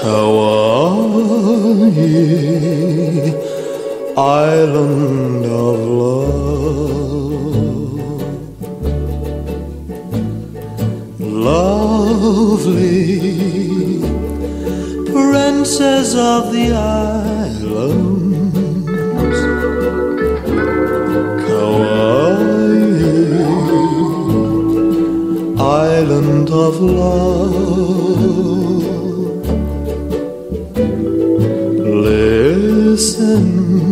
Hawaii, island of love, lovely princess of the islands, Kauai, island of love. Listen,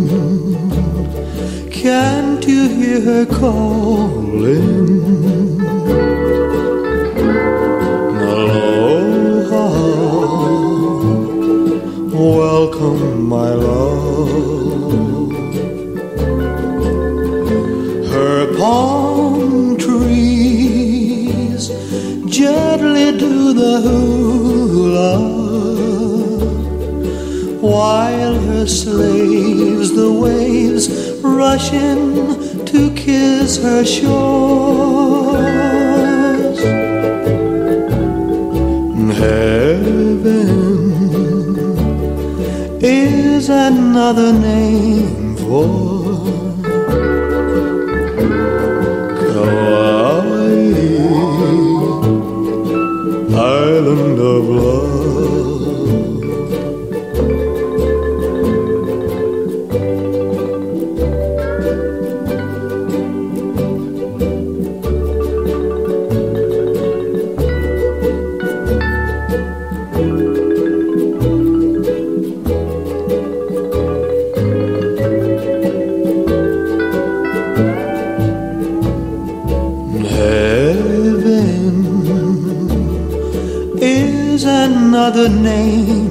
can't you hear her calling? Aloha, welcome my love. Her palm trees gently do the hula, while her slaves, the waves, rush in to kiss her shores. Heaven is another name for Kauai, island of love. Heaven is another name